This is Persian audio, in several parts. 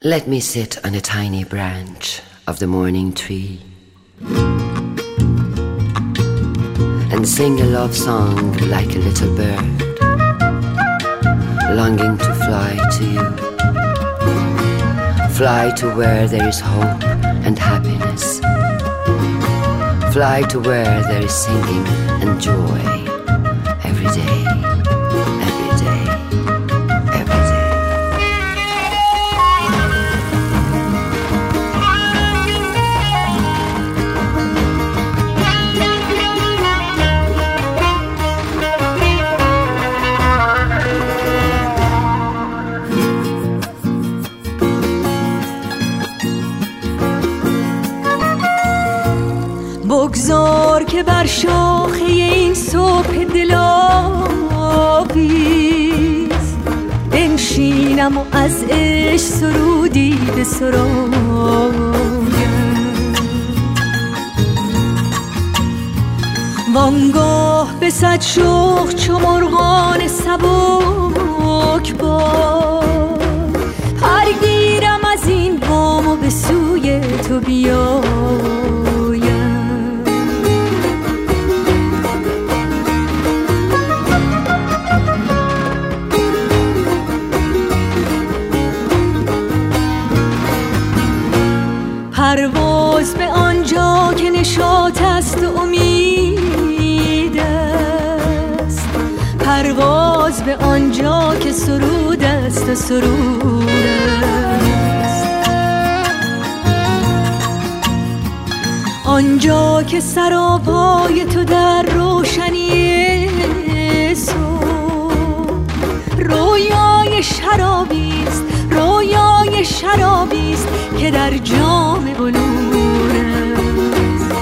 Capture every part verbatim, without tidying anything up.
Let me sit on a tiny branch of the morning tree and sing a love song like a little bird, longing to fly to you, fly to where there is hope and happiness, fly to where there is singing and joy every day, every day, every day. بگذار که بر شاخه این صبح دلاویز بنشینم و از عشق سرودی بسرایم، وانگاه به صد شوق چو مرغان سبک بار پرگیرم از این بام و به سوی تو بیایم. پرواز به آنجا که نشاط است و امید است، پرواز به آنجا که سرود است و سرود است، آنجا که سراپای تو در روشنی صبح رویای شرابی است، رویای شرابی است که در جام بلور است.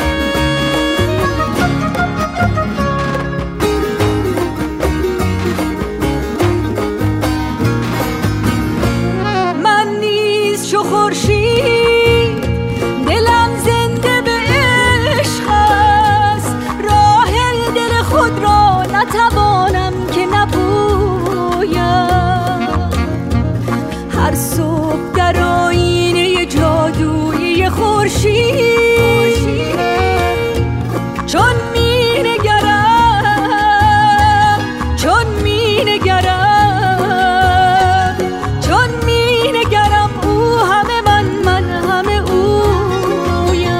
من نیز چو خورشید دلم زنده به عشق است، راه دل خود را نتوانم که نپویم. هر صبح در آینه جادویی خورشید چون می نگرم، چون می نگرم، چون می نگرم او همه من، من همه اویم.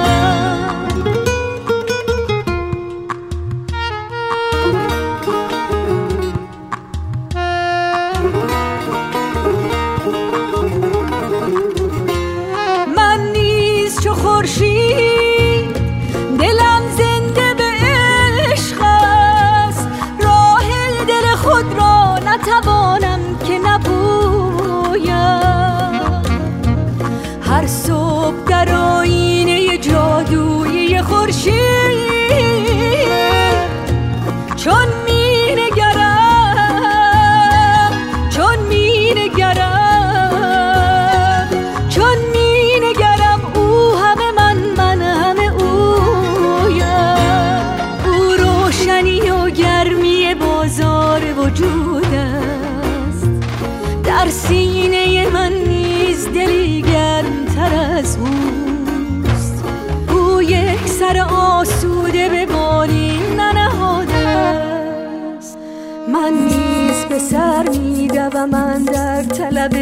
من نیز چو خورشید دلم زنده به عشق است، راه دل خود را نتوانم که نپویم. هر صبح در آینه جادویی خورشید چون می نگرم، چون می نگرم، چون می نگرم او همه من، من همه اویم. او روشنی و گرمی بازار وجود است، در سینه من نیز دلی گرمتر از اوست. او یک سر آسوده به بالین ننهاده است، من نیز به سر می دوم اندر طلب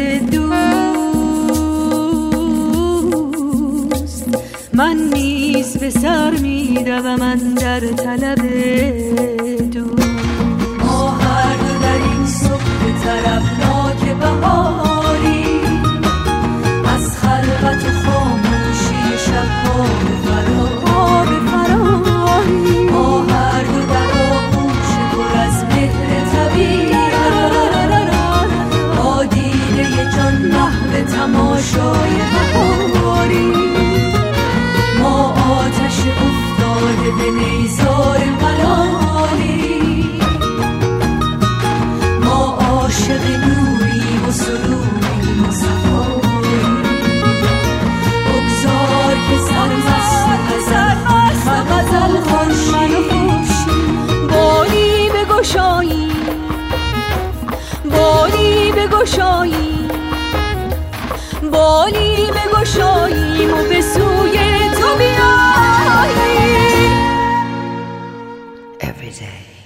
دوست، من نیز به سر می دوم اندر طلب دوست. ما هر دو در این صبح طربناک بهاری از خلوت و خاموشی شب‌ها به فرار فراری، ما هر دو در آغوش پر از مهر طبیعت با دیده جان محو تماشای بهاری، ما آتش افتاده به نیزار ملالی، ما عاشق نوریم و سروریم و صفاییم. بگذار که سرمست و غزل خوشی باری بگشایی، باری بگشایی، بالی بگشاییم و به سوی تو بیاییم. Every day.